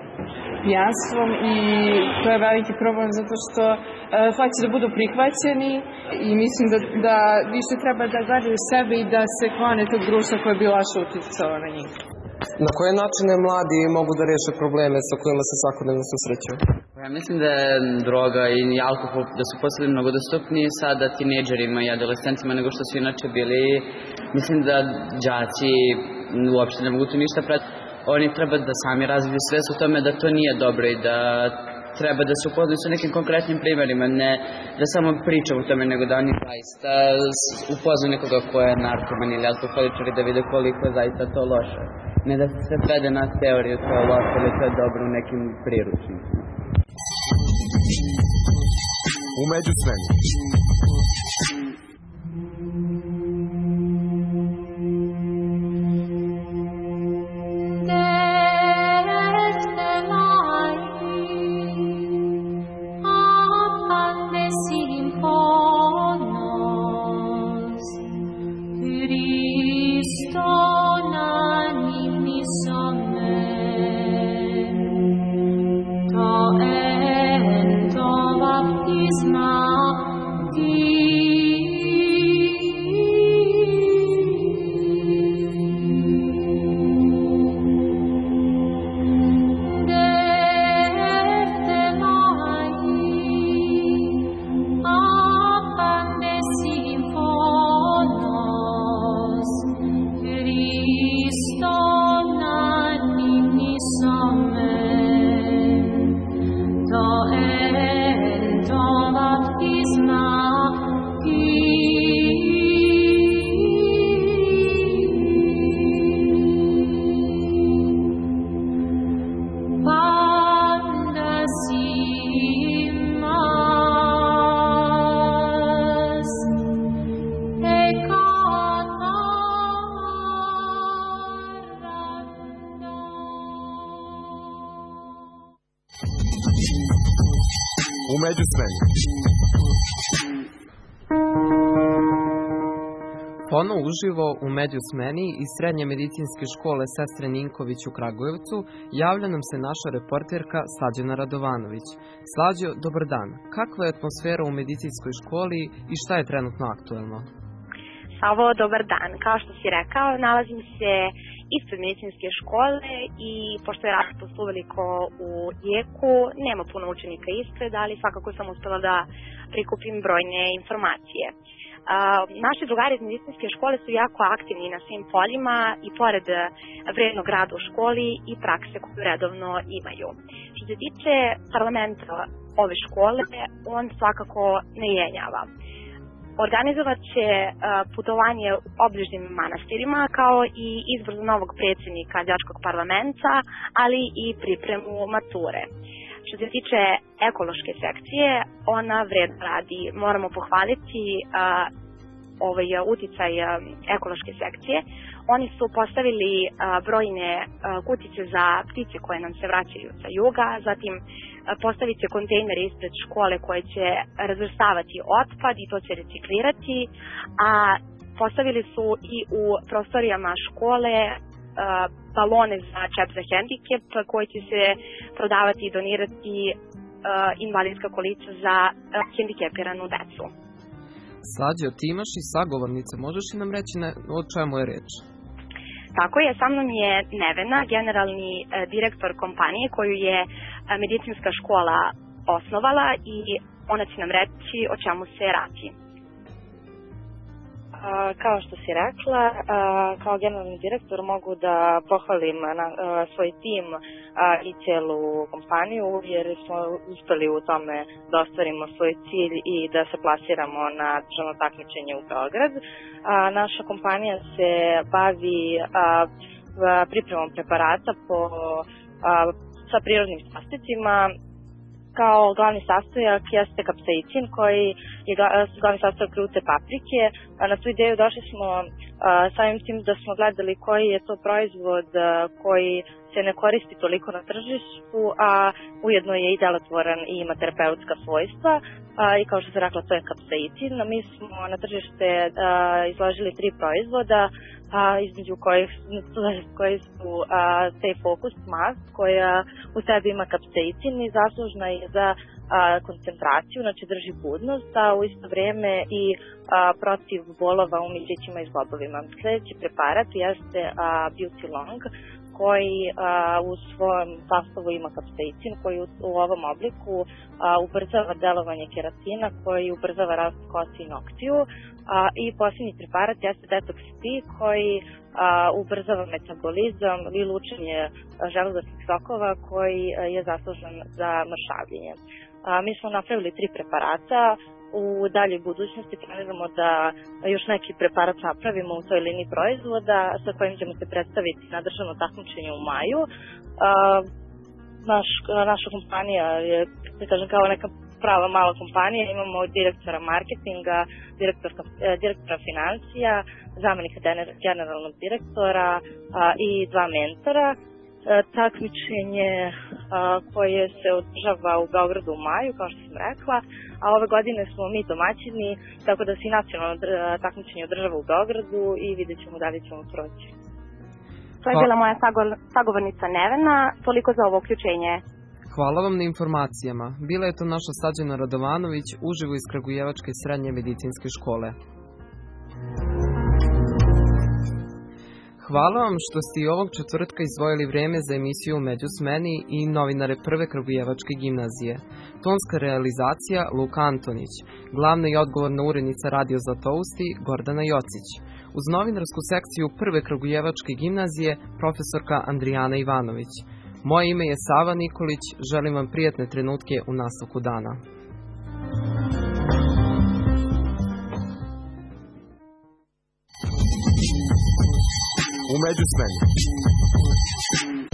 pijanstvom i to je veliki problem zato što uh, hoće da budu prihvaćeni i mislim da, da više treba da gledaju sebe i da se klone tog društva koje bi loše uticalo na njih. Na koje načine mladi mogu da reše probleme sa kojima se svakodnevno susreću? Ja mislim da je droga i alkohol da su postali mnogo dostupniji sada tinejdžerima i adolescentima nego što su inače bili. Mislim da đaci uopšte ne mogu tu ništa pratiti. Oni treba da sami razviju svest u tome da to nije dobro i da treba da se upoznaju sa nekim konkretnim primjerima, ne da samo pričam o tome, nego da oni zaista upoznaju nekoga ko je narkoman ili alkoholičar i da vide koliko je zaista to loše. Ne da se sve svede na teoriju, to je loše ili to je dobro u nekim priručnicima. U međuvremenu. Baptisma međusmeni. Pono uživo u međusmeni iz Srednje medicinske škole Sestre Ninković u Kragujevcu javlja nam se naša reporterka Slađana Radovanović. Slađo, dobar dan. Kakva je atmosfera u medicinskoj školi i šta je trenutno aktuelno? Savo, dobar dan. Kao što si rekao, nalazim se ispred medicinske škole i pošto je raspust uveliko u jeku, nema puno učenika ispred, ali svakako sam uspela da prikupim brojne informacije. Uh, naši drugari iz medicinske škole su jako aktivni na svim poljima i pored vrednog rada u školi i prakse koju redovno imaju. Što se tiče parlamenta ove škole, on svakako ne jenjava. Organizovat će uh, putovanje u obližnjim manastirima kao i izbor za novog predsjednika đačkog parlamenta, ali i pripremu mature. Što se tiče ekološke sekcije, ona vredno radi. Moramo pohvaliti uh, ovaj uticaj uh, ekološke sekcije. Oni su postavili uh, brojne uh, kutice za ptice koje nam se vraćaju sa juga, zatim uh, postavit će kontejnere ispred škole koje će razvrstavati otpad i to će reciklirati, a postavili su i u prostorijama škole Uh, balone za čep za hendikep koji će se prodavati i donirati uh, invalidska kolica za uh, hendikepiranu decu. Slađo, ti imaš i sagovornice, možeš li nam reći ne, o čemu je reč? Tako je, sa mnom je Nevena, generalni uh, direktor kompanije koju je uh, medicinska škola osnovala i ona će nam reći o čemu se radi. A, kao što si rekla, a, kao generalni direktor mogu da pohvalim na, a, svoj tim a, i celu kompaniju jer smo uspeli u tome da ostvarimo svoj cilj i da se plasiramo na državno takmičenje u Beograd. A, naša kompanija se bavi a, a, pripremom preparata po, a, sa prirodnim sastojcima. Kao glavni sastojak jeste kapsaicin koji je glavni sastojak krute paprike. Na tu ideju došli smo samim tim da smo gledali koji je to proizvod koji se ne koristi toliko na tržištu, a ujedno je i delotvoran i ima terapeutska svojstva. I kao što se rekla, to je kapsaicin. Mi smo na tržište izložili tri proizvoda, a, između kojih, koji su a, Stay Focus Mask koja u sebi ima kapsaicin i zaslužna je za a, koncentraciju, znači drži budnost, a u isto vrijeme i a, protiv bolova u mišićima i zglobovima. Sljedeći preparat jeste a, Beauty Long koji a, u svom sastavu ima kapsaicin koji u, u ovom obliku a, ubrzava delovanje keratina koji ubrzava rast kosi i noktiju. A, I posljednji preparat jeste Detox P koji a, ubrzava metabolizam i lučenje železarskih sokova koji a, je zaslužan za mršavljenje. A, mi smo napravili tri preparata. U daljoj budućnosti planiramo da još neki preparat napravimo u toj liniji proizvoda sa kojim ćemo se predstaviti na državno takmičenje u maju. A, naš, naša kompanija je, da kažem, kao neka prava mala kompanija. Imamo direktora marketinga, direktora, direktora financija, zamenika generalnog direktora a, i dva mentora. Takmičenje a, koje se održava u Beogradu u maju, kao što sam rekla, a ove godine smo mi domaćini, tako da se i nacionalno takmičenje održava u Beogradu i vidjet ćemo da li ćemo proći. To je bila moja sagovornica Nevena, toliko za ovo uključenje. Hvala vam na informacijama. Bila je to naša Slađana Radovanović, uživo iz Kragujevačke srednje medicinske škole. Hvala vam što ste i ovog četvrtka izdvojili vreme za emisiju Međusmeni i novinare Prve Kragujevačke gimnazije. Tonska realizacija Luka Antonić, glavna i odgovorna urednica Radio Zlatousti Gordana Jocić. Uz novinarsku sekciju Prve Kragujevačke gimnazije profesorka Andrijana Ivanović. Moje ime je Sava Nikolić, želim vam prijatne trenutke u nastavku dana. U međusmeni.